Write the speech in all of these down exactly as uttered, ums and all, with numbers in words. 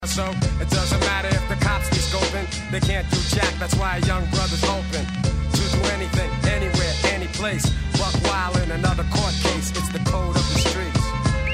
So it doesn't matter if the cops be scoping, they can't do jack. That's why a young brother's open to do anything, anywhere, any place. Buck wild in another court case. It's the code of the streets.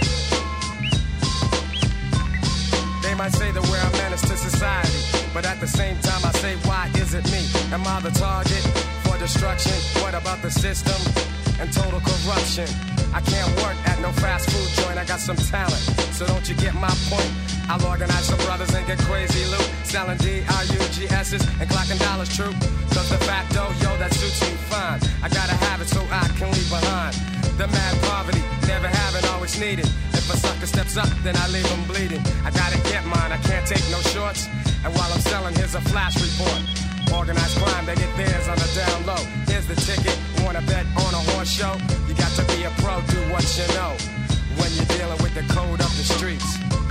They might say that we're a menace to society, but at the same time I say, why is it me? Am I the target for destruction? What about the system and total corruption? I can't work at no fast food joint, I got some talent, so don't you get my point? I'll organize some brothers and get crazy loot, selling D R U G S's and clocking dollars true. Cause de facto, yo, that suits me fine. I gotta have it so I can leave behind the mad poverty, never having, always needed. If a sucker steps up, then I leave him bleeding. I gotta get mine, I can't take no shorts. And while I'm selling, here's a flash report. Organized crime, they get theirs on the down low. Here's the ticket, wanna bet on a horse show? You got to be a pro, do what you know, when you're dealing with the code of the streets.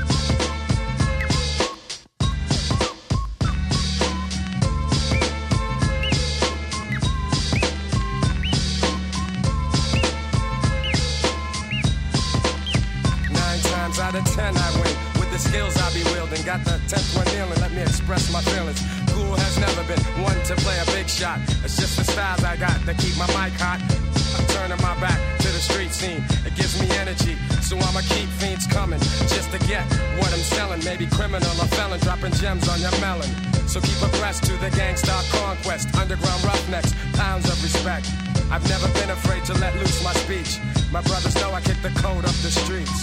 Nine times out of ten I win, with the skills I be wielding. Got the tenth one kneeling, let me express my feelings. Cool has never been one to play a big shot. It's just the styles I got that keep my mic hot. I'm turning my back to the street scene. It gives me energy, so I'ma keep fiends coming just to get what I'm selling. Maybe criminal or felon, dropping gems on your melon. So keep abreast to the gangsta conquest. Underground roughnecks, pounds of respect. I've never been afraid to let loose my speech. My brothers know I kick the code up the streets.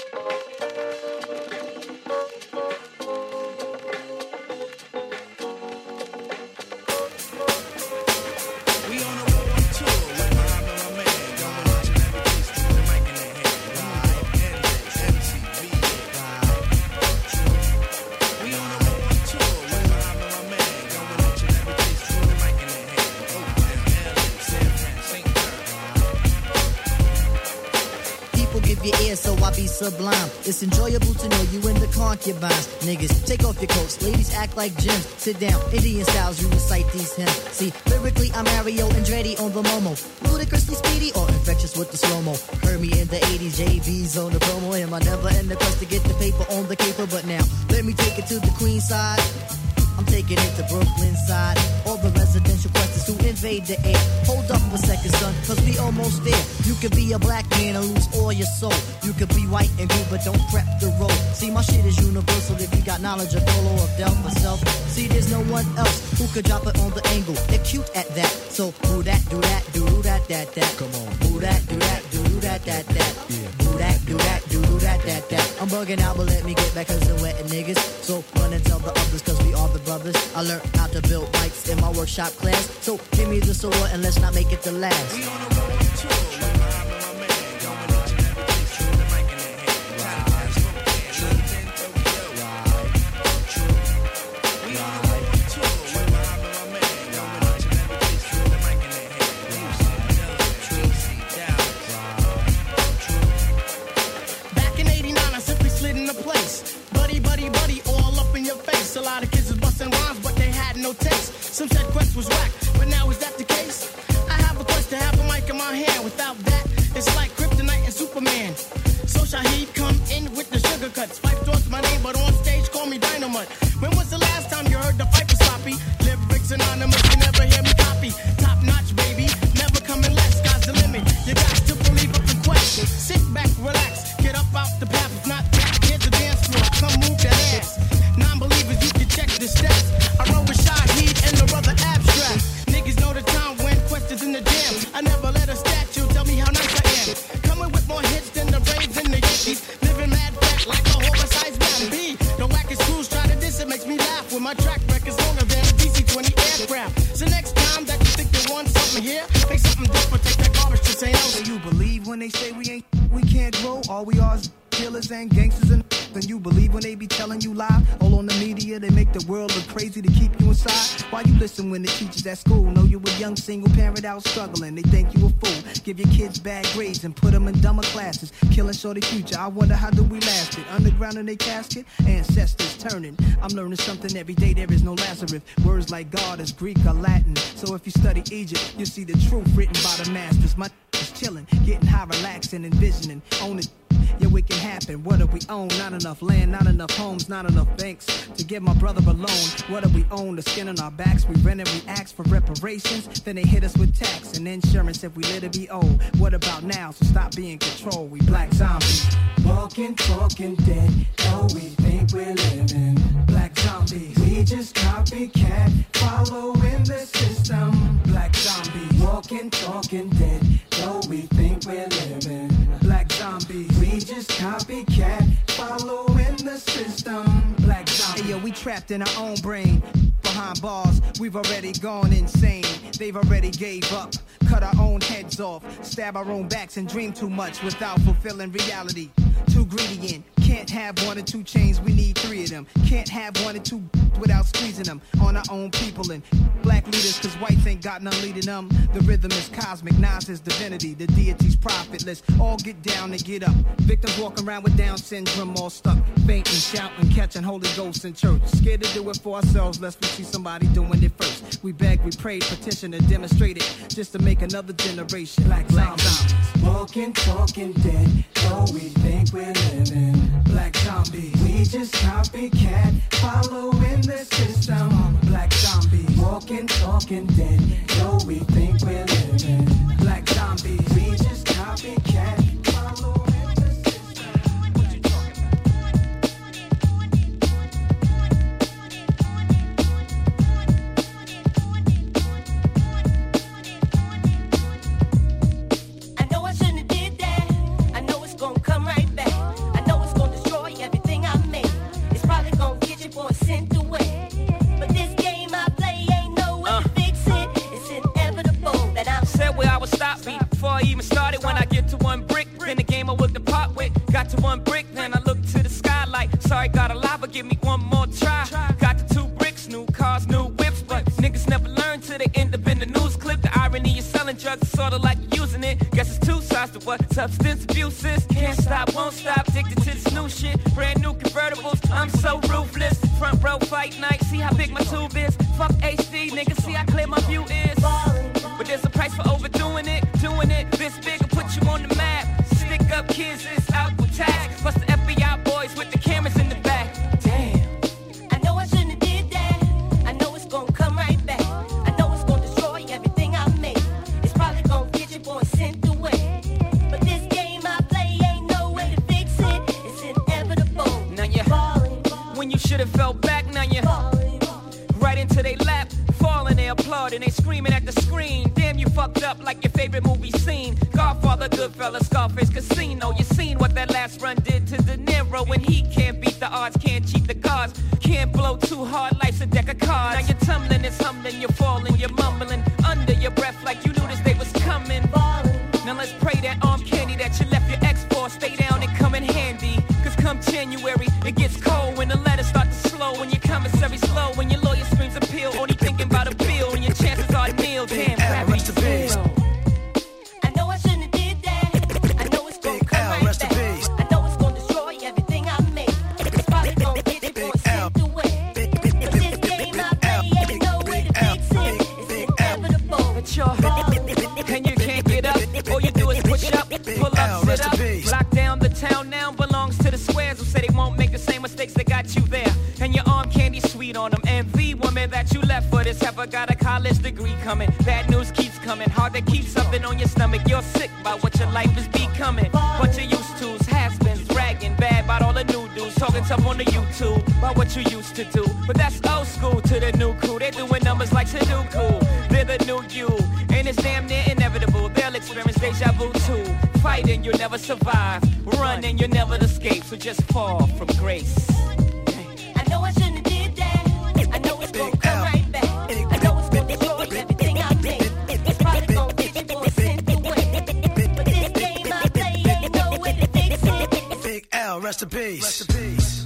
So I be sublime. It's enjoyable to know you in the concubines. Niggas, take off your coats. Ladies act like gems. Sit down. Indian styles, you recite these hymns. See, lyrically, I'm Mario Andretti on the Momo. Ludicrously speedy or infectious with the slow-mo. Heard me in the eighties, J V's on the promo. Am I never in the quest to get the paper on the caper? But now, let me take it to the Queen side. I'm taking it to Brooklyn side. All the residential questions who invade the air. Hold up a second, son, cause we almost there. You could be a black man and lose all your soul. You could be white and blue, but don't prep the road. See, my shit is universal if you got knowledge of Dolo or Del for self. See, there's no one else who could drop it on the angle. They're cute at that. So, do that, do that, do that, that, that. Come on. Do that, do that, do that, that, that. Do that, do that, do that, that, that. I'm bugging out, but let me get back cause I'm wetting niggas. So, run and tell the others cause we are the brothers. I learned how to build bikes in my workshop class. So give me the sword and let's not make it the last. We on a roll too. Back in eighty-nine, I simply slid into place. Buddy, buddy, buddy, all up in your face. A lot of kids was busting rhymes, but they had no taste. Some said Quest was whack, but now is that the case? I have a quest to have a mic in my hand. Without that, it's like Kryptonite and Superman. So Shaheed come in with the sugar cuts. Fife thoughts my name, but on stage call me Dynamite. When was the last time you heard the fight was sloppy? Lyrics anonymous, you never hear me copy. Top notch, baby, never coming less. Sky's the limit. You got to believe up in question. Sit back, relax, get up out the path. If not, here's the dance floor. Come move that ass. Non-believers, you can check the stats. I roll with Shaheed and the brother Abstract. Niggas know the time when questions in the jam. I never let a statue tell me how nice I am. Coming with more hits than the Braves and the Yankees. Living mad fat like a oversized man. B. The wackest crews try to diss it makes me laugh. When my track record's longer than a D C twenty aircraft. So next time that you think you want something here, make something different. Take that garbage to say no. Do you believe when they say we ain't, we can't grow? All we are is killers and gangsters and then you believe when they be telling you lie. All on the media, they make the world look crazy to keep you inside. Why you listen when the teachers at school know you a young single parent out struggling? They think you a fool. Give your kids bad grades and put them in dumber classes. Killing shorty future. I wonder how do we last it? Underground in their casket, ancestors turning. I'm learning something every day. There is no Lazarus. Words like God is Greek or Latin. So if you study Egypt, you see the truth written by the masters. My is chilling, getting high, relaxing, envisioning, own it. yeah, it can happen. What do we own? Not enough land, not enough homes, not enough banks to give my brother a loan. What do we own? The skin on our backs. We rent and we ask for reparations. Then they hit us with tax and insurance if we let it be old. What about now? So stop being controlled. We black zombies. Walking, talking dead. Oh, we think we're living. Black zombies. We just copycat. Following the system. Black zombies. Walking, talking dead. Oh, we think we're living. Black zombies. We just copycat. Following the system. Black zombies. Hey, yo, we trapped in our own brain. Behind bars, we've already gone insane. They've already gave up, cut our own heads off, stab our own backs and dream too much without fulfilling reality. Too greedy and can't have one or two chains, we need three of them. Can't have one or two without squeezing them on our own people and black leaders, cause whites ain't got none leading them. The rhythm is cosmic, Nas is divinity, the deity's profitless. All get down and get up. Victims walking around with Down syndrome, all stuck, fainting, shouting, catching Holy Ghost in church. Scared to do it for ourselves, lest we see somebody doing it first. We begged, we prayed, petitioned, and demonstrated just to make another generation like black zombies. Walking, talking dead, though we think we're living. Black zombies, we just copycat, following the system. Black zombies, walking, talking dead, though we think we're living. Black zombies, we just copycat, following the system. What you talking about? I know I shouldn't have did that. I know it's gonna come right back. I know it's gonna destroy everything I made. It's probably gonna get your boy sent away. But this game I play ain't no way uh. to fix it. It's inevitable that I'm said where I would stop me before I even started. When I get to one brick, then the game I would depart with. Got to one brick, then I look to the skylight. Sorry, God alive, but give me one more try. Got the two bricks, new cars, new whips, but niggas never learn till they end up in the news clip. The irony is selling drugs is sorta like using it. Guess it's two sides to what substance abuse is. Can't stop, won't stop, addicted to this new shit. Brand new convertibles, I'm so ruthless. Front row fight night, see how big my tube is. Fuck H D, niggas, see how clear my view is. But there's a price for overdoing it. Doing it this big will put you on the map. Stick up kids, it's out with tax. Plus the F B I boys with the cameras in the back. Damn. I know I shouldn't have did that. I know it's gonna come right back. I know it's gonna destroy everything I made. It's probably gonna get your boy sent away. But this game I play ain't no way to fix it. It's inevitable. Now you falling. When you should have fell back, now you falling. Right into they lap. Falling, they applaud and they screaming at the screen. Damn, you fucked up like your favorite movie scene. Godfather, Goodfellas, Scarface, Casino. You seen what that last run did to De Niro. When he can't beat the odds, can't cheat the gods. Can't blow too hard, life's a deck of cards. Now you're tumbling, it's humbling, you're falling, you're mumbling under your breath like you knew this day was coming. Falling. Now let's pray that arm candy that you left your ex for stay down and come in handy. Cause come January, it gets cold when the letters start to slow. When your commissary slow, when your lawyer screams appeal. Only thinking about a bill and your chances are nil. Damn, gravity zero. I know I shouldn't have did that. I know it's gonna come right back. I know it's gonna destroy everything I made. It's probably gonna get your boy sent away. But this game I play ain't no way to fix it. It's inevitable. But you're and you can't get up. All you do is push up, pull up, sit up. Lock down the town now belongs to the squares who say they won't make the same mistakes that got you there. And your arm candy sweet on them. And the woman that you left for this heifer got a college degree coming. Bad news keeps coming. Hard to keep something on your stomach. You're sick by what your life is becoming. What you used to's, has-beens, bragging bad about all the new dudes. Talking tough on the YouTube about what you used to do. But that's old school to the new crew. They're doing numbers like Sudoku. They're the new you. And it's damn near inevitable. They'll experience deja vu too. Fighting, you'll never survive. Running, you'll never escape. So just fall from grace. I know I shouldn't have did that. I know it's gonna come right back. I know it's gonna destroy everything I made. It's probably gonna get your boy sent away. But this game I play ain't no way to fix it. Big L, rest in peace. Rest in peace.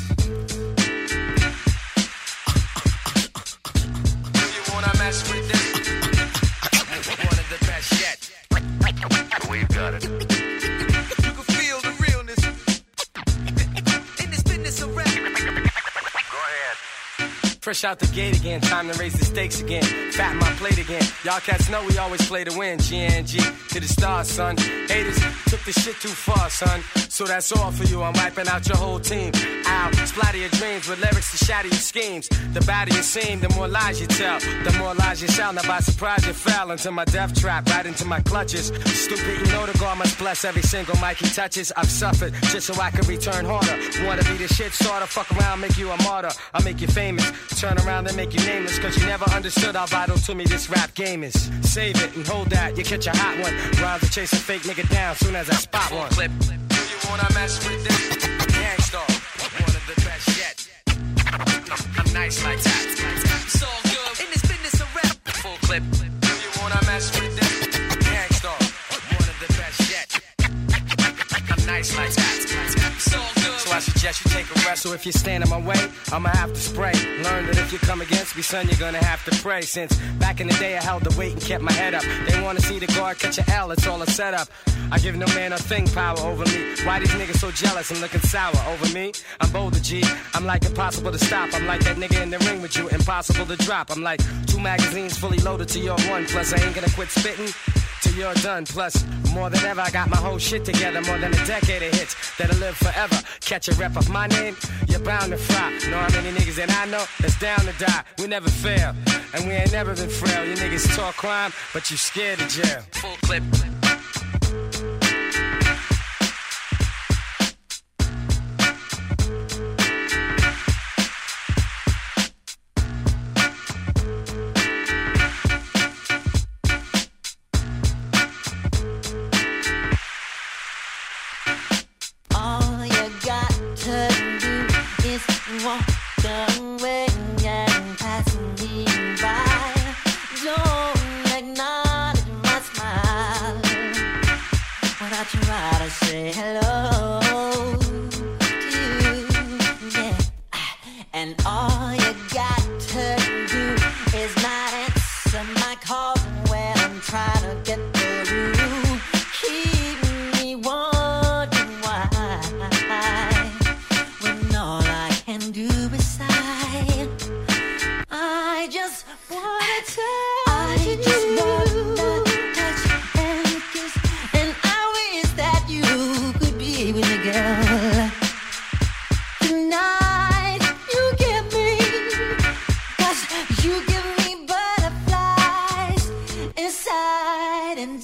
You wanna mess with this? One of the best yet. We've got it. You can feel the realness in this business of rap. Go ahead. Fresh out the gate again, time to raise the stakes again. Fat my plate again. Y'all cats know we always play to win. G N G to the stars, son. Haters took the shit too far, son. So that's all for you, I'm wiping out your whole team. Ow, splatter your dreams with lyrics to shatter your schemes. The badder you seem, the more lies you tell. The more lies you sound, now by surprise you fell into my death trap, right into my clutches. Stupid, you know the God must bless every single mic he touches. I've suffered just so I can return harder. Wanna be the shit starter, fuck around, make you a martyr. I'll make you famous, turn around and make you nameless. Cause you never understood how vital to me this rap game is. Save it and hold that, you catch a hot one. Rhymes are chasing fake nigga down soon as I spot one. Clip. Wanna mess with this? Gangstar, one of the best yet. I'm nice like that. It's all good in this business of rap. Full clip. Do you wanna mess with this? Gangstar, one of the best yet. I'm nice like that. It's all good. So I suggest you take a rest. So if you stand in my way, I'ma have to spray. Learn that if you come against me, son, you're gonna have to pray. Since back in the day, I held the weight and kept my head up. They wanna see the guard catch a L. It's all a setup. I give no man a thing power over me. Why these niggas so jealous and looking sour over me? I'm bolder, G. I'm like impossible to stop. I'm like that nigga in the ring with you, impossible to drop. I'm like two magazines fully loaded to your one. Plus I ain't gonna quit spitting till you're done. Plus, more than ever, I got my whole shit together. More than a decade of hits that'll live forever. Catch a rep of my name, you're bound to fry. Know how many niggas that I know that's down to die. We never fail, and we ain't never been frail. You niggas talk crime, but you scared of jail. Full clip. And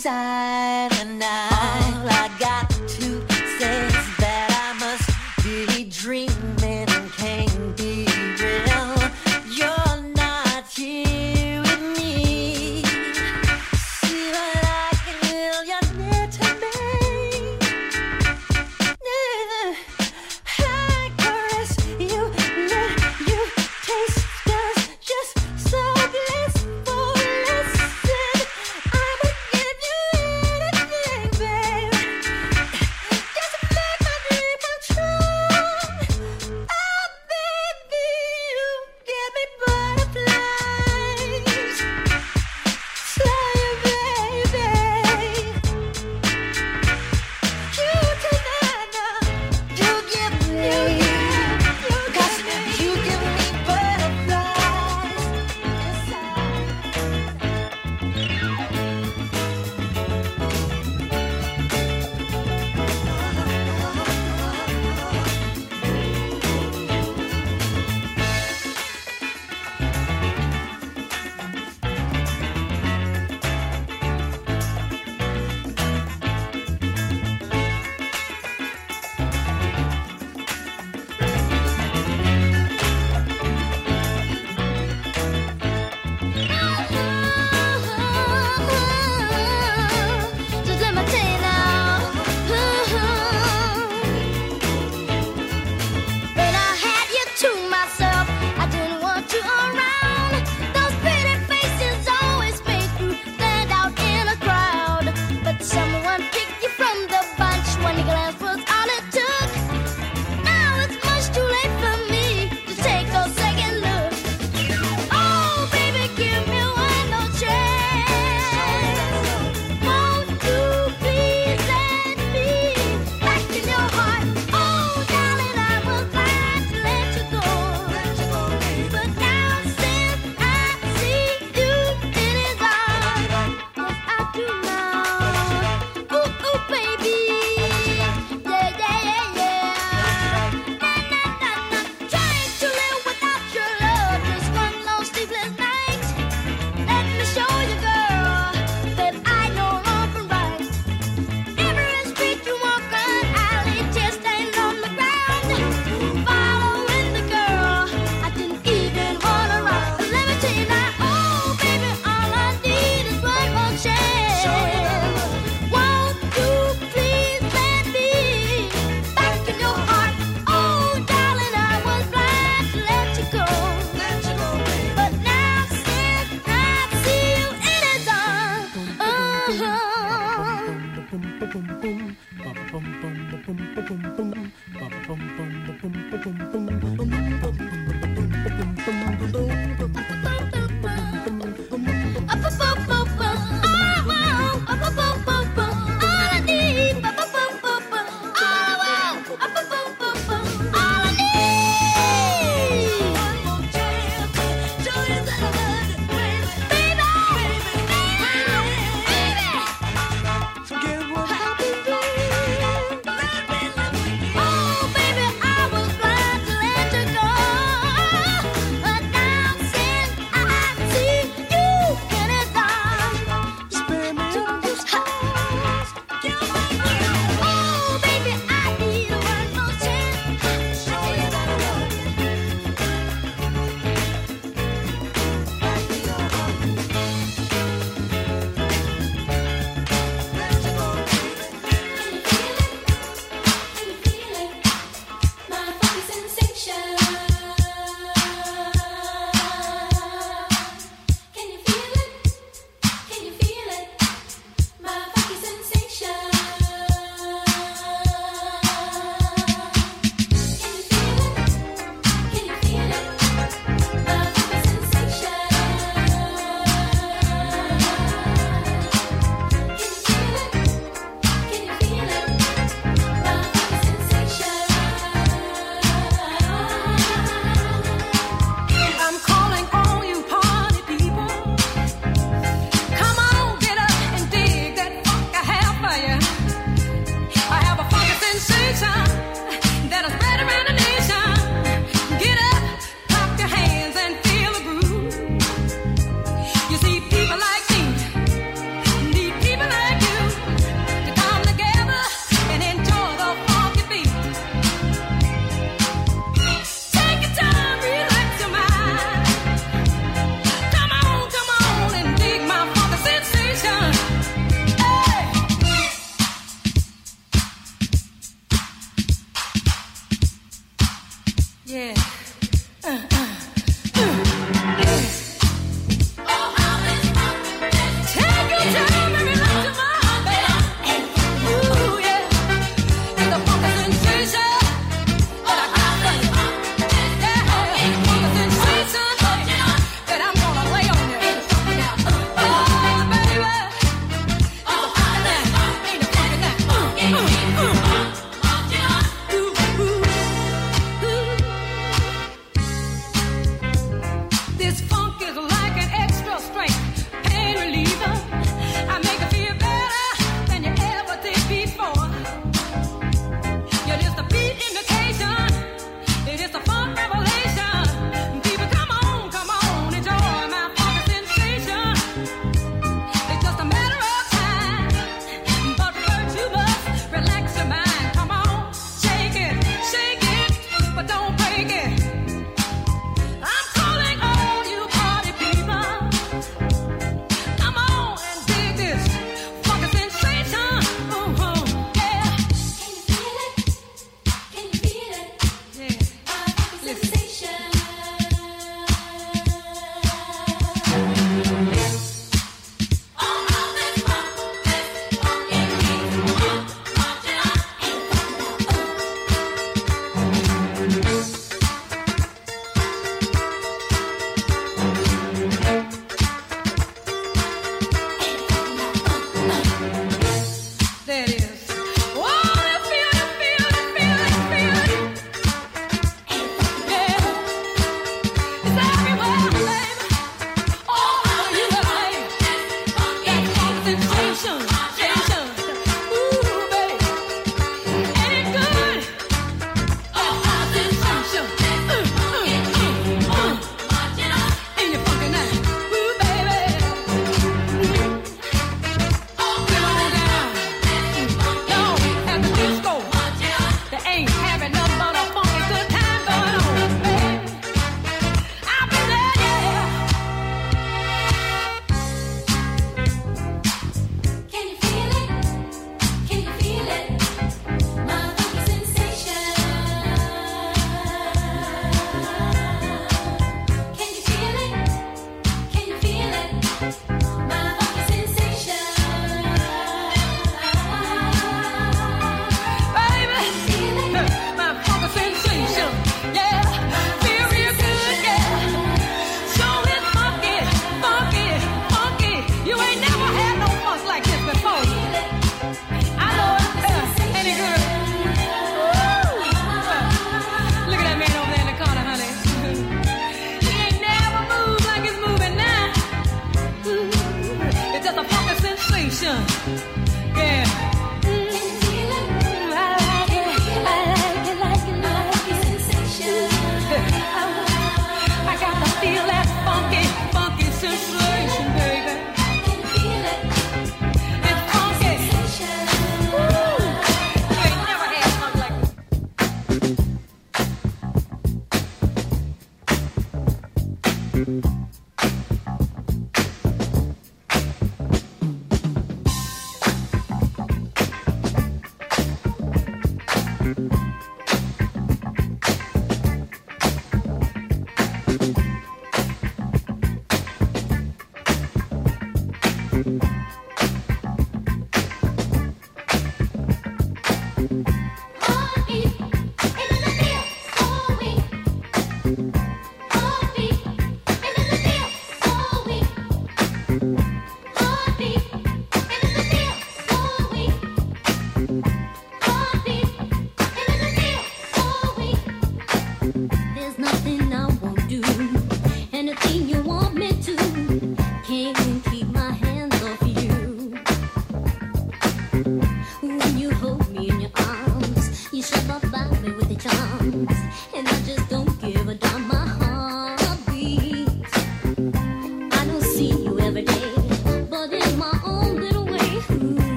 Heartbeat in the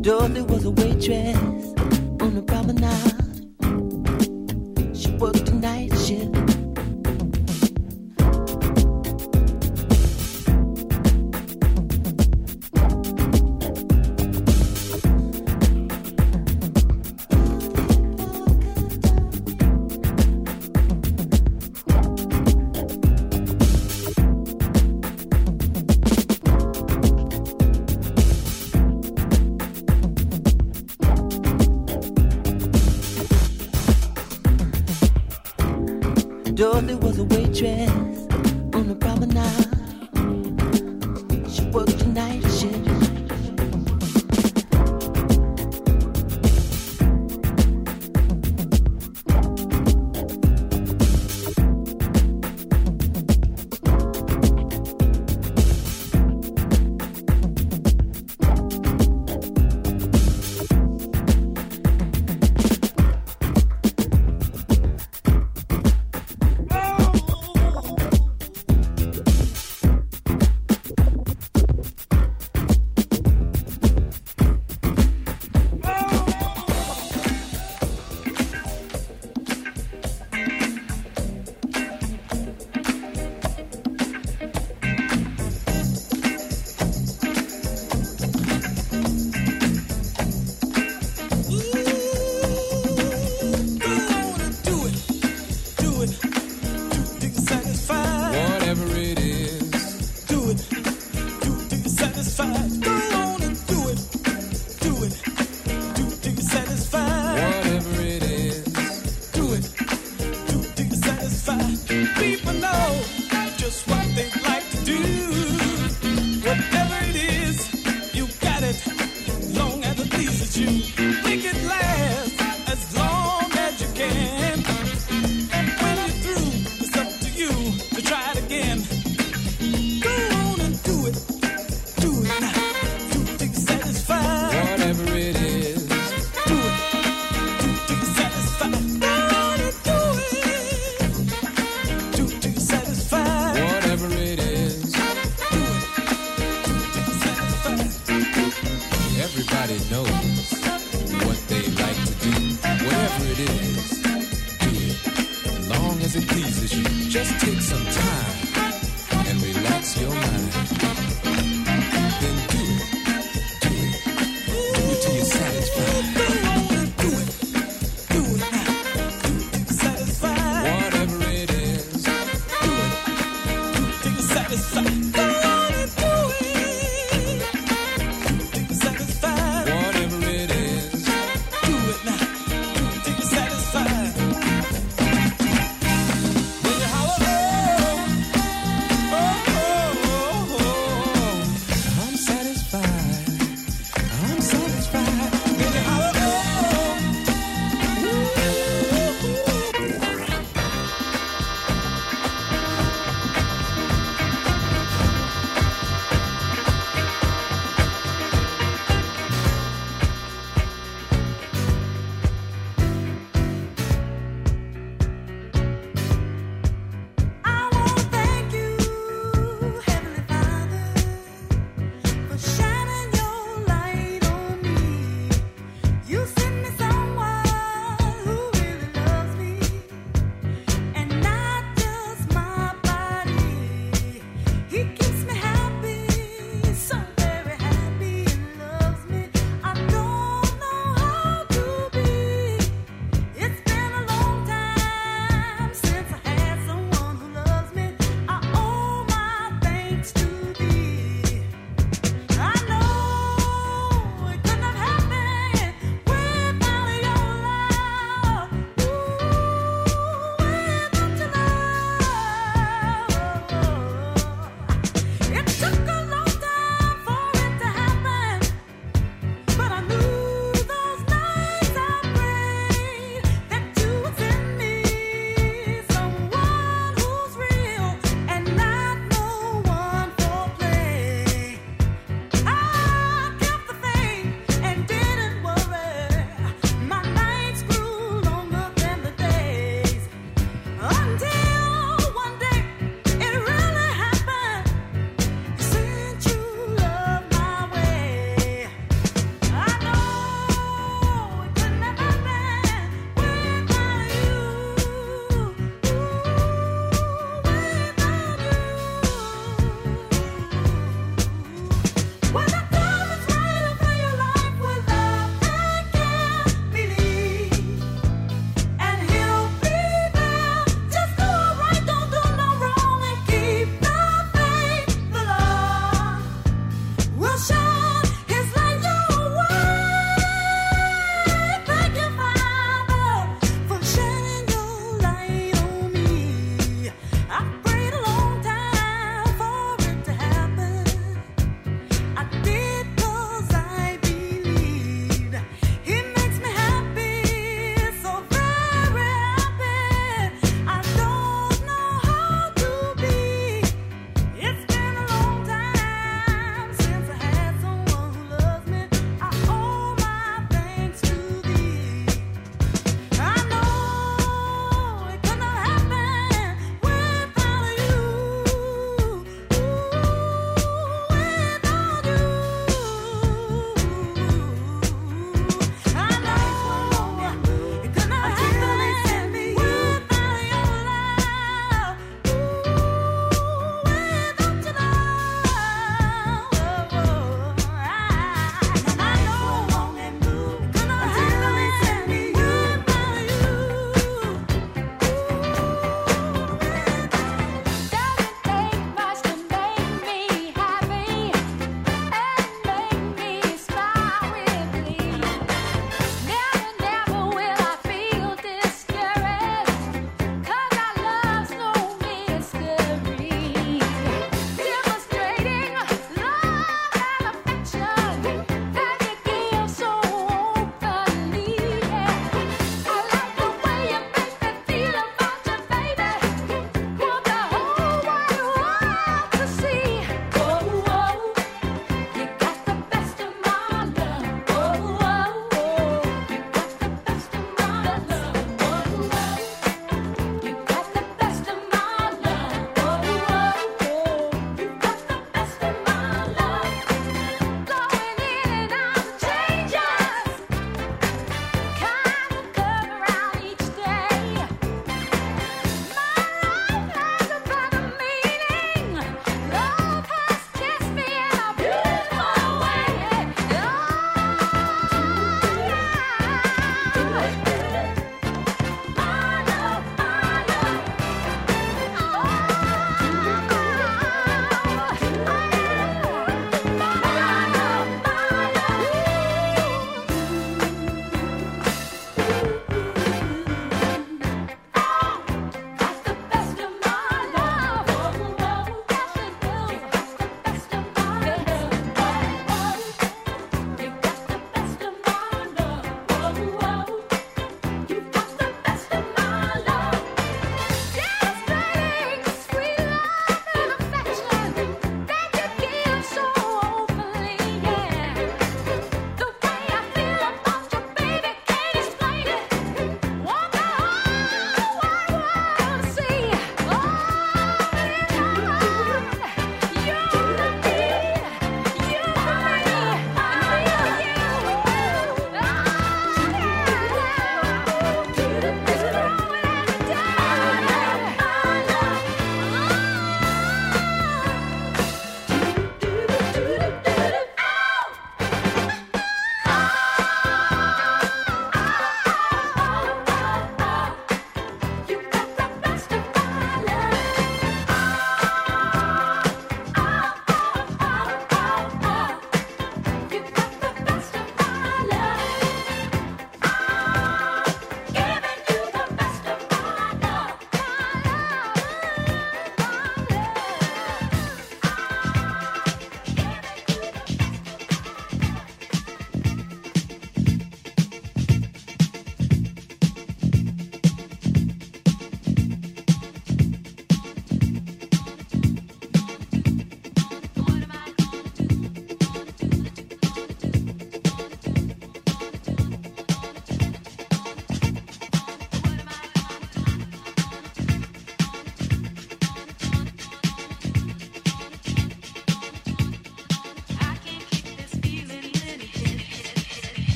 Dorothy was a waitress on the promenade. She worked a night shift. Dorothy was a waitress on the promenade. She worked a night shift. When you holler, oh,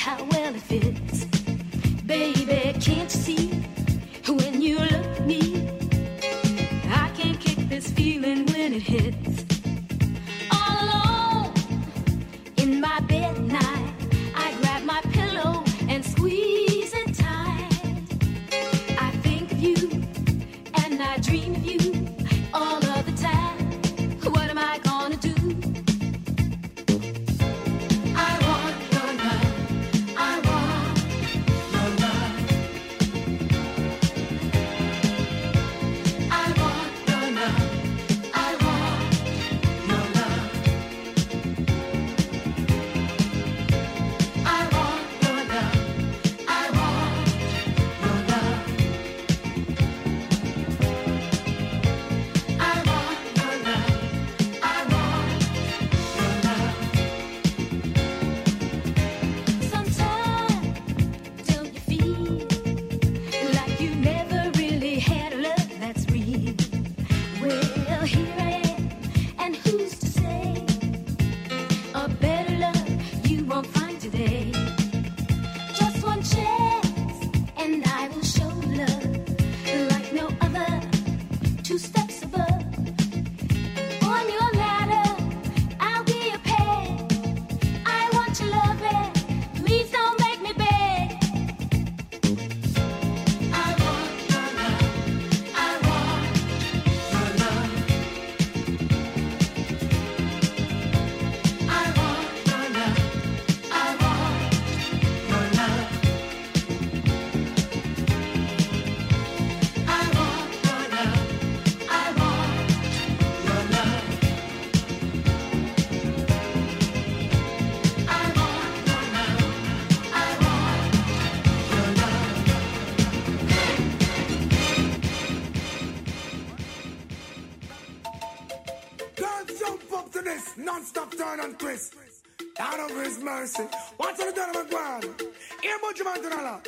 how well it fits. Baby, can't you see when you look at me? I can't kick this feeling when it hits. All alone in my bed at night, I grab my pillow and squeeze it tight. I think of you and I dream of you all of the time. What am I gonna do? I want your love. I want your love. I want your love. I want your love. I want your love. I want your love. I want your love. I want your love. Sometimes don't you feel like you never really had a love that's real? Well, here I am, and who's to say a better love you won't find today? Just one chance, and I will show love like no other. Two steps above. On your ladder, I'll be a pet. I want your love, babe. Please don't make me beg. I want your love. I want your love. I want your love. I want your love. I want your love. I want your love. I want your love. I want your love. Don't jump up to this non-stop turn and twist. Down over his mercy. What's on the turn of my ground? Here, much man to the lot.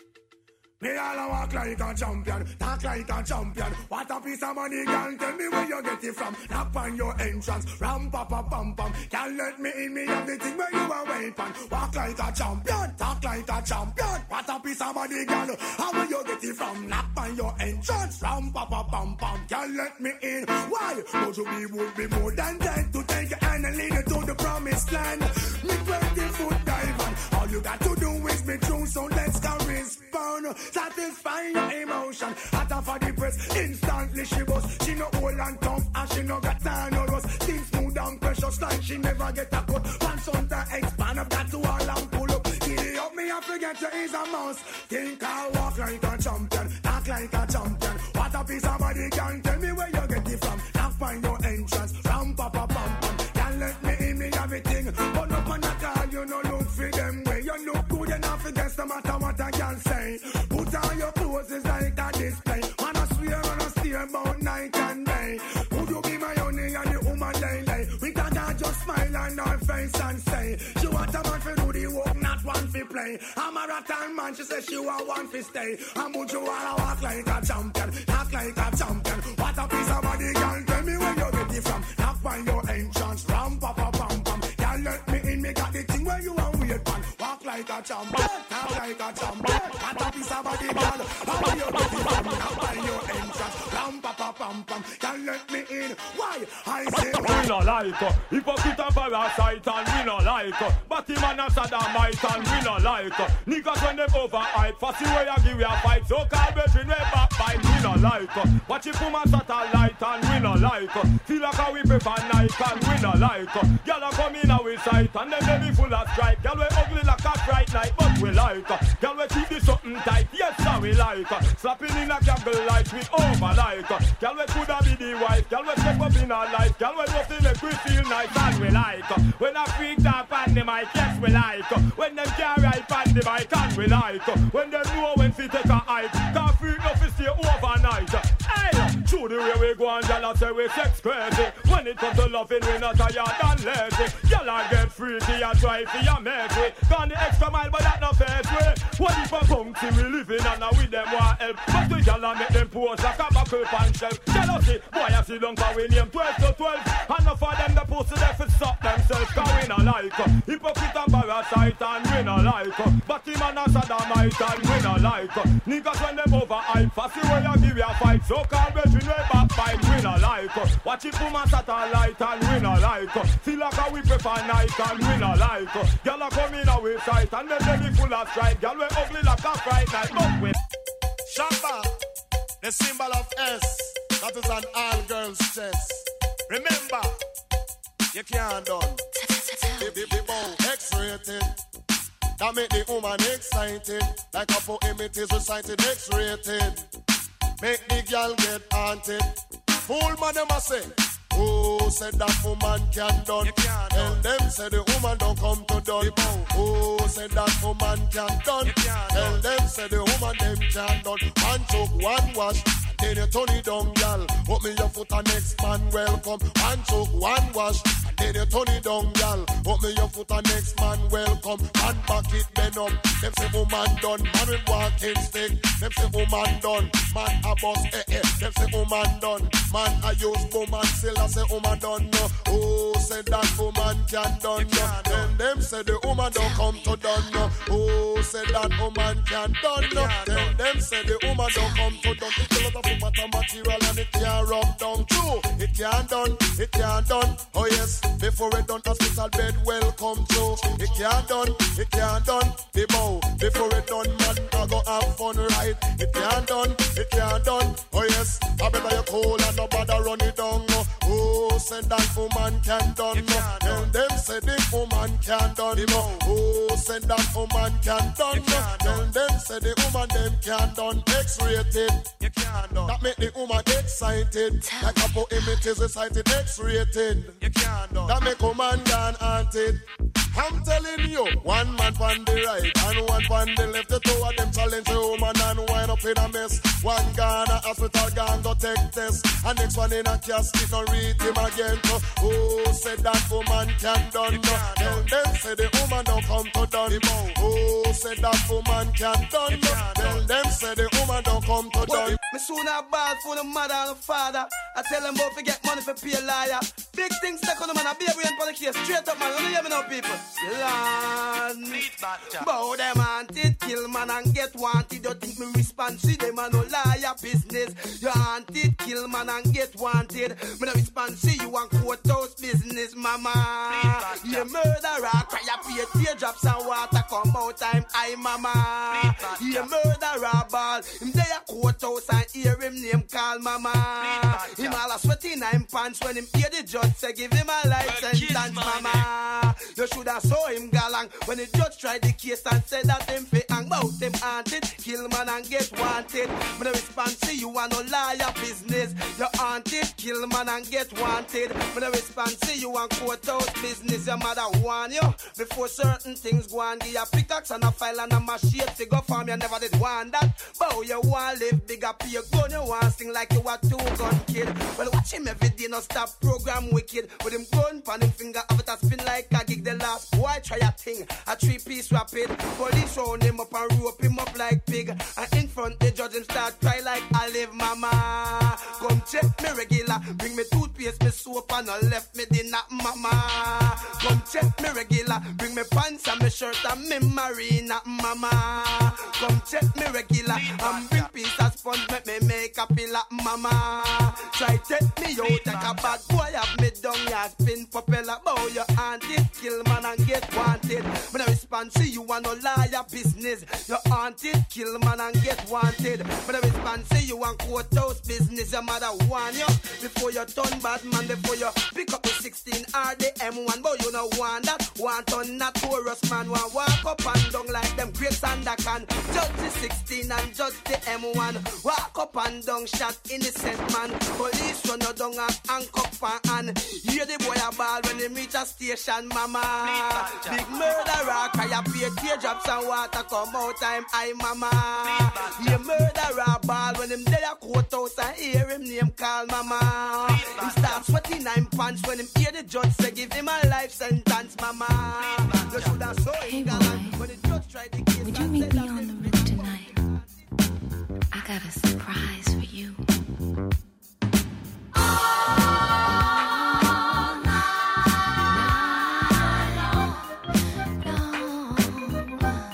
Me all a walk like a champion, talk like a champion. What a piece of money, girl, tell me where you get it from. Knock on your entrance, ram pa pa pam pam. Can't let me in, me have the thing where you are waiting on. Walk like a champion, talk like a champion. What a piece of money, girl, how will you get it from? Knock on your entrance, ram pa pa pam pam. Can't let me in, why? Would you be, would be more than dead to take your hand and lead you to the promised land. Me twenty foot diamond, all you got to do is be true, so let's go respond. Satisfy your emotion. Hotter for the press, instantly she bust. She no old and tough, and she no got time no rust. Things smooth and precious like she never get a cut. Pants on the expand, I've got to all and pull up. Giddy up me, I forget you is a mouse. Think I walk like a champion, talk like a champion. What a piece of body, can tell me where you get it from. Now find your entrance, ram pa pa pam pam. Can't let me in, me everything. But up on the car, you no look for them way. You look good enough, I guess no matter what I can say. Put on your clothes, it's like a display. Man, I swear, man, I steer about night and day. Would you be my honey and the woman lay lay? We can just smile on her face and say, she want a man for do the work, not one for play. I'm a rattan man, she says she want one for stay. And would you wanna walk like a champion, talk like a champion? What a piece of body, girl, tell me where you get it from. Knock by your entrance, ram pa pa pam pam. Can't let me in, me got the thing where you want wait on. Walk like a champion, talk like a champion. What a piece of body, girl, how will you get it from? Knock by your entrance, ram pa pa pam pam. Can't let me in, why? I say we no like uh, hypocrite and parasite and we no like uh, Batman and Saddamite and we no like uh, niggas when them overhype, fussy way I give you a fight. So call between way backbite, we no like uh, watch it from a satellite and we no like uh, feel like how we prefer night and we no like uh, girl a come in our sight and them baby full of stripe. Girl we ugly like a bright night but we like uh, girl we keep this something tight, yes sir we like uh, slapping in a candle light we over like uh, girl we coulda be the wife, girl we step up in our life, girl we nothing make we feel nice and we like uh, when I freak up on the mic, yes we like uh, when them can't ride on the mic and we like uh, when them know when fi take a hike, can't freak up fi stay overnight. uh, Hey, through the way we go and y'all say we sex crazy. When it comes to loving we not tired and lazy. Y'all a get freaky and try for your mercy. Gone the extra mile but that no fair way. What if I come to we living and now with them want help, but we y'all make them pose like a buckle pan shelf. Jealousy, boy I see long for we name twelve to twelve. And enough for them the pussy they fi suck themselves. Cause we no like uh, hypocrite and parasite and we no like. But him and a Saddamite and we no like. Niggas when them over hype, fussy way you give you a fight. So call between we backbite, we no like. Watch it from a satellite and we no like. Feel like a we prefer night and we no like. Girl a come in a we sight and then they full of strike. Girl we ugly like a fright night, but we Shamba, the symbol of S, that is an all-girls chest. Remember, you can't done. X-rated, that make the woman excited. Like a poem it is recited, X-rated. Make the girl get haunted. Fool man them a say, who said that woman can done? Tell them say the woman don't come to done. Who said that woman can done? Tell them say the woman them can done. One choke, one wash, then you turn it down, girl. Put me your foot and next man welcome. One choke, one wash, then you turn it down, girl. Put me your foot and next man welcome. Man back it bend up. Them say woman done. Man with walking stick. Them say woman done. Man a boss eh eh. Them say woman done. Man a use woman still a say woman done no. Who said that woman can done no? Then them say the woman don't come to done no. Who said that woman can done no? Then them say the woman don't come to done. It's a lot of matter material and it can't rub down too. It can't done. It can't done. Oh yes. Before it done hospital bed welcome to. It can't done. It can't done. The bow. Before it done man I go have fun right. It can't done. It can't done. Oh yes. I better you cool and nobody run it down no. Who said that woman can done no? Tell them say the woman can done no. Who said that woman can done no? Tell them say the woman them can done. X-rated. You can't done. That make the woman excited. Like a poem it is recited. X-rated. You can't done. That make woman gone haunted. I'm telling you, one man on the right and one on the left. The two of them challenge the woman and wind up in a mess. One gone a hospital, gone go take test. And next one in a casket, don't read him again. So, who said that woman can done? No. Tell them say the woman don't come to done. Who said that woman can done? No. Tell them say the woman don't come to done. Me soon have ball for the mother and the father. I tell them both to get money for pay a liar. Big things stuck on the man, a baby and for the case. Straight up man, you hear me now people? Lord, bow them wanted, kill man and get wanted. You think me respond to them and no liar business. You wanted, kill man and get wanted. Me no respond to you and courthouse business, mama. You murderer, cry a pay teardrops and water come out time, I mama. You murderer ball, him there a courthouse and hear him name call mama. Him all a sweaty nine pants when him hear the judge say give him a life sentence, mama. You should have saw him galang when the judge tried the case and said that him fi hang bout him haunted, kill man and get wanted. Me no respond to you and no liar business. You haunted, kill man and get wanted. Me no respond to you and courthouse business. Your mother warn you before certain things go on. Give you a pickaxe and a file and a machete to go farm. You never did want that. But you want live bigger, pay your gun. You want sing like you a two-gun kid. Well, watch him every day, no stop program wicked. With him gun pan him finger, have it a spin like a gig. The last boy try a thing, a three-piece rapid. Police round him up and rope him up like pig. And in front the judge him start cry like Olive mama. Come check me regular, bring me toothpaste, me soap and no left me dinner mama. Come check me regular, bring me pants and me shirt and me marina mama. Come check me regular, and bring piece of sponge, make me make a pillar mama. Try take me out like a bad boy, have me down ya spin propeller. Bow your auntie, kill man and get wanted. When I respond to you and no liar business. Your auntie, kill man and get wanted. When I respond to you and courthouse business. Your mother warn you before you turn bad man. Before you pick up the sixteen R the M one. But you know want that, want on that chorus man. Want walk up and down like them grapes and that can. Judge the sixteen and judge the M one. Walk up and down, shot innocent man. Police run you down and handcuff and hear the boy a ball when they reach a station, mama. Big murderer, cry a pay teardrops and water come out time, I mama. You murderer ball when him there a courthouse and hear him name call mama. He start sweating nine pants when him hear the judge say give him a life sentence, mama. You should have saw him galang when the judge tried the case. Would you meet me on the roof tonight? I got a surprise for you. All night long, long.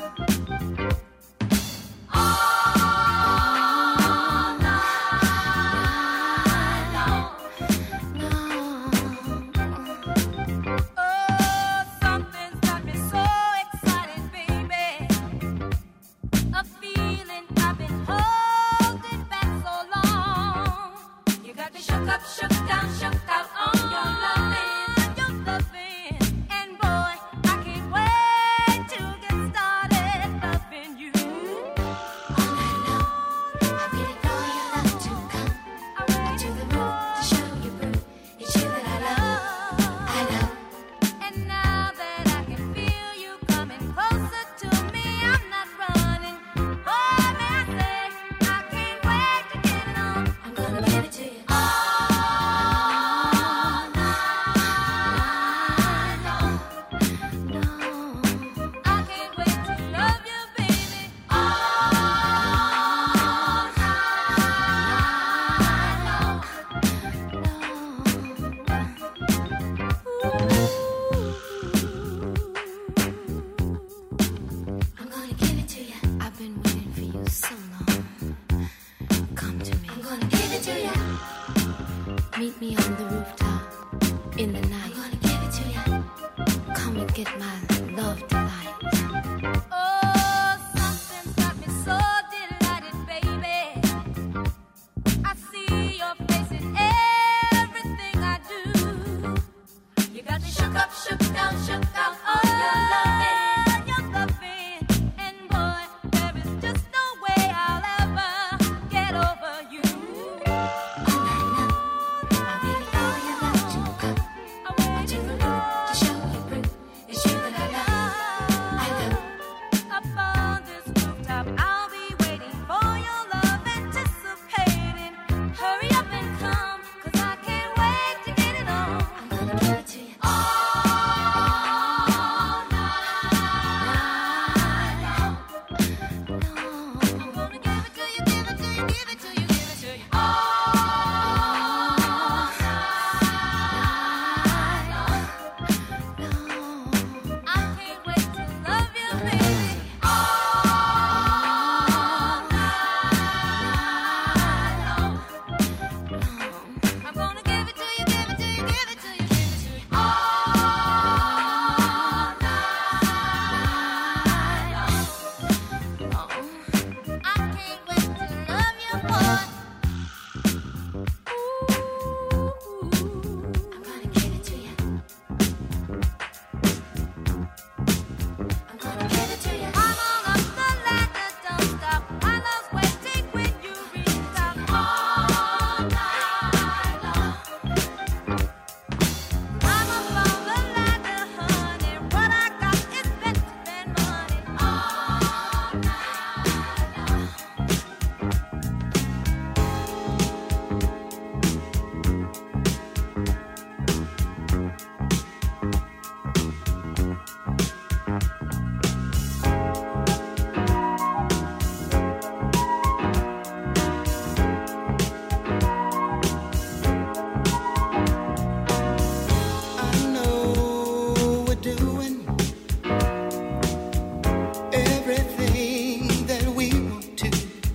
get my love delight. Oh, something's got me so delighted, baby. I see your face in everything I do. You got me shook up, shook down, shook out on your loving, your loving. And boy, there is just no way I'll ever get over you. Upon this rooftop, I'll be waiting for your love, anticipating. Hurry up and come, 'cause I can't wait to get it on. I'm gonna give it to you all night long. I'm gonna give it to you, give it to you, give it to you, give it to you all night long. I can't wait to love you, baby. I'm gonna give it to you, give it to you, give it to you, give it to you all night long. I can't wait to love you, boy. I'm gonna give it to you. I'm gonna give it to you. I'm on up the ladder, don't stop. I love's waiting when you reach the top all night long. I'm up on the ladder, honey. What I got is better than money all night long. I know we're doing everything that we want to.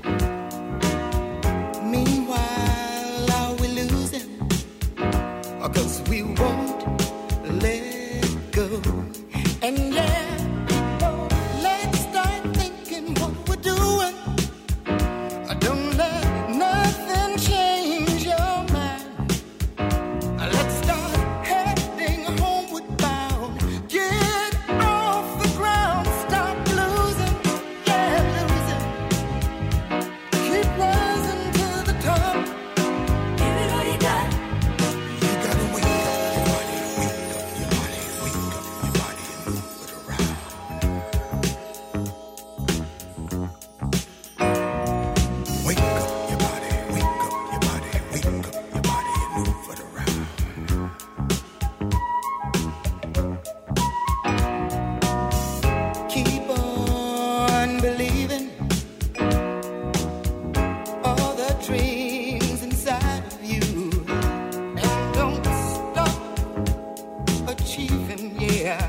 Meanwhile, are we losing? 'Cause we won't let go. And yeah, let's start thinking what we're doing. Don't let nothing change your mind. Let's start heading homeward bound. Get off the ground, stop losing, yeah, losing. Keep rising to the top. Give it all you got. You gotta wake up your body, wake up your body, wake up your body and move it around. Wake up your body, wake up your body, wake up your body and move it around. Keep on believing all the dreams inside of you, and don't stop achieving, yeah.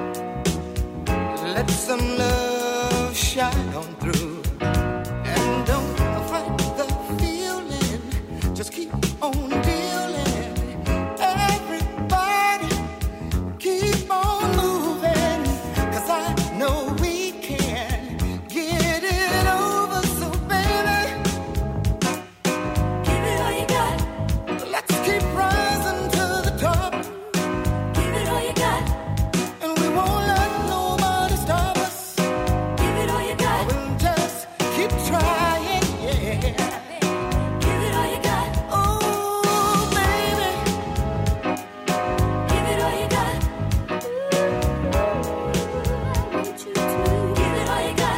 Let some love shine on through, and don't fight the feeling, just keep on dealing. Everybody keep on moving, 'cause I know we can get it over, so baby, give it all you got. Let's keep rising to the top. Give it all you got. And we won't let nobody stop us. Give it all you got. We'll just keep trying, yeah. Give it all you got. Oh, baby. Give it all you got. I want you to give it all you got.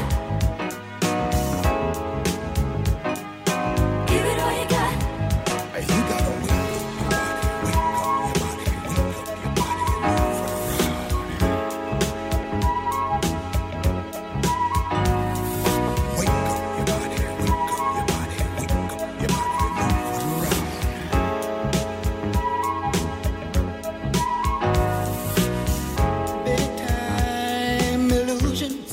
Give it all you got. You gotta wake up your body, wake up your body, wake up your body and move it around. Wake up your body, wake up your body, wake up your body and move it around. Big time illusions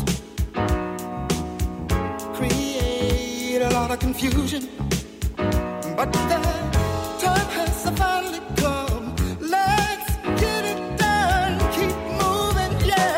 create a lot of confusion, but the time has finally come. Let's get it done. Keep moving, yeah.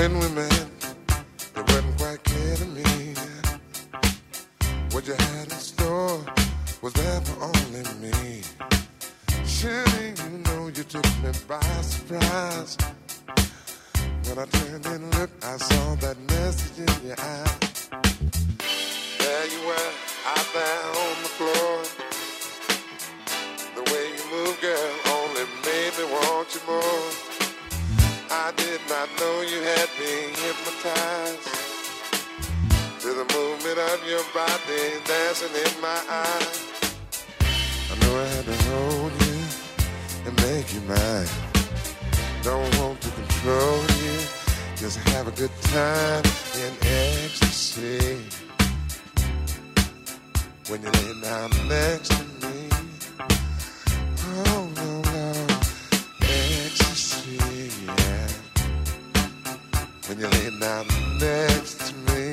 When we met, it wasn't quite clear to me what you had in store was there for only me. Surely you know you took me by surprise. When I turned and looked, I saw that message in your eye. There you were, out there on the floor. The way you move, girl, only made me want you more. I did not know you had been hypnotized to the movement of your body dancing in my eyes. I know I had to hold you and make you mine. Don't want to control you, just have a good time in ecstasy. When you lay down next to me, oh no, no, ecstasy, yeah. When you lay down next to me,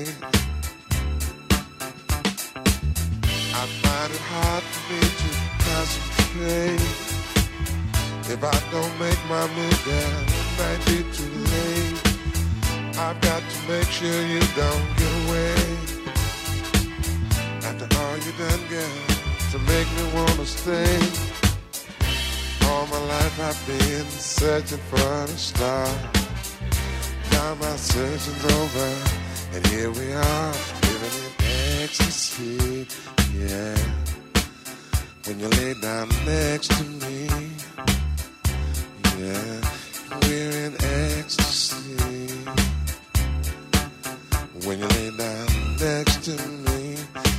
I find it hard for me to concentrate. If I don't make my move, girl, it might be too late. I've got to make sure you don't get away. After all you done, girl, to make me wanna stay. All my life I've been searching for a star. Now my searching's over, and here we are, living in ecstasy, yeah. When you lay down next to me, yeah, we're in ecstasy. When you lay down next to me,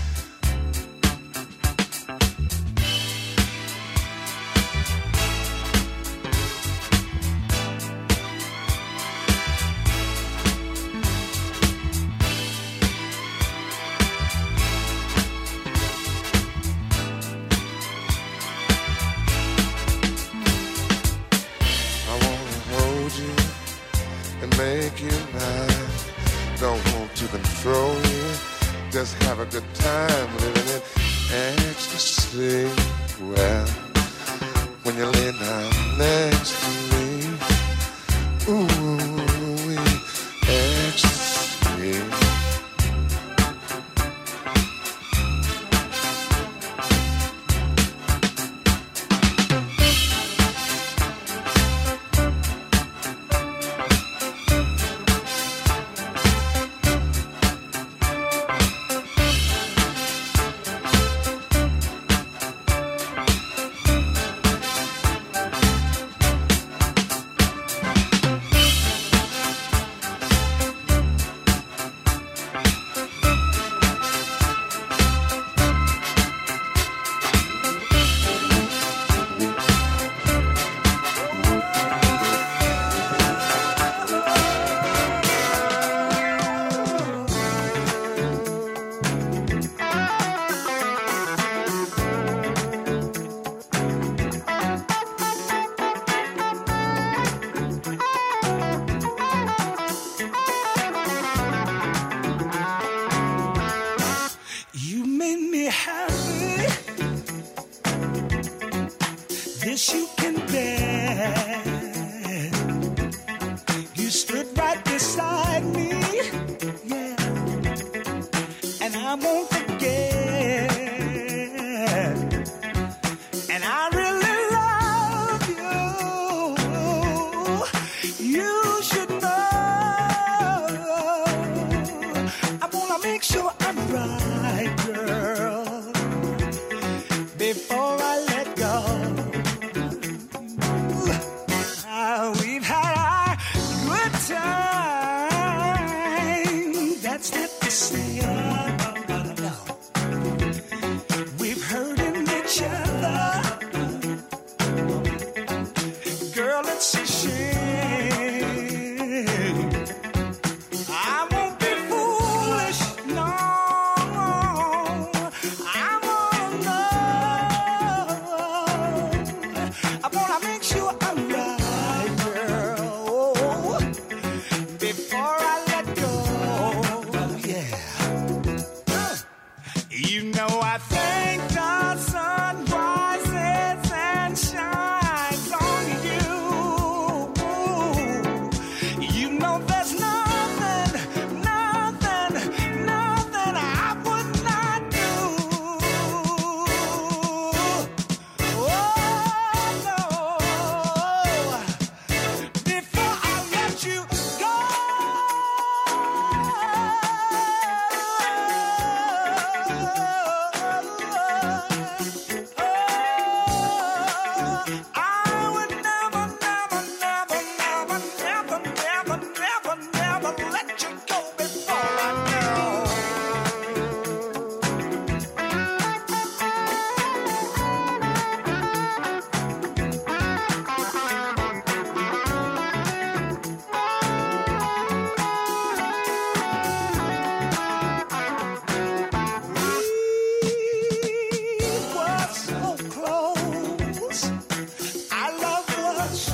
make you mine. Don't want to control you, just have a good time living in ecstasy. Well, when you lay down next to me, ooh, ecstasy.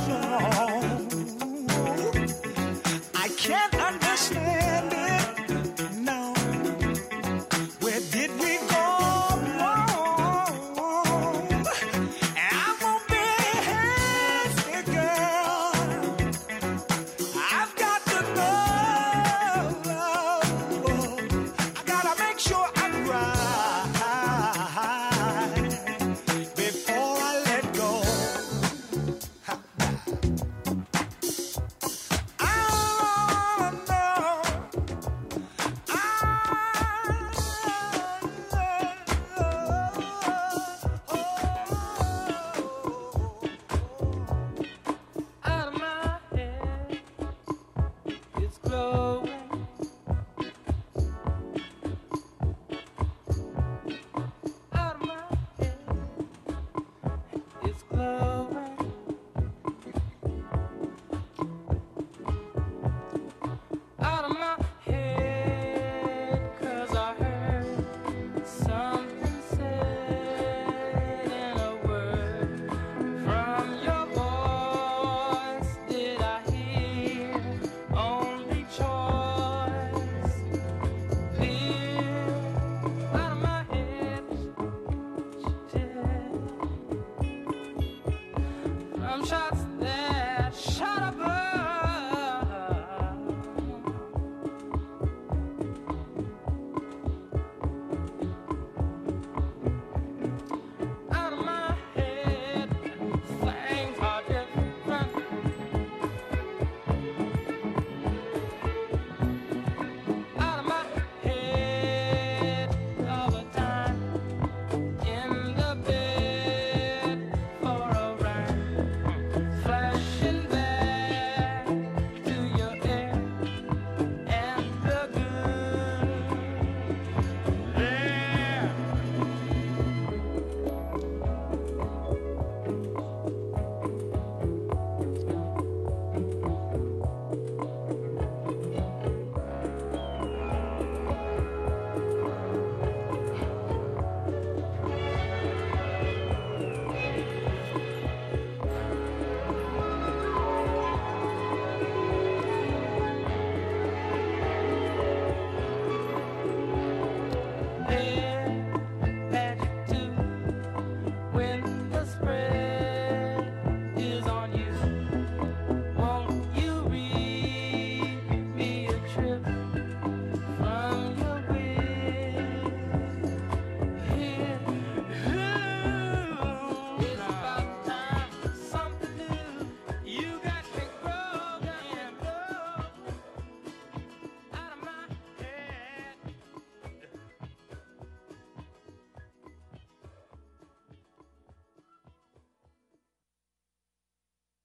strong.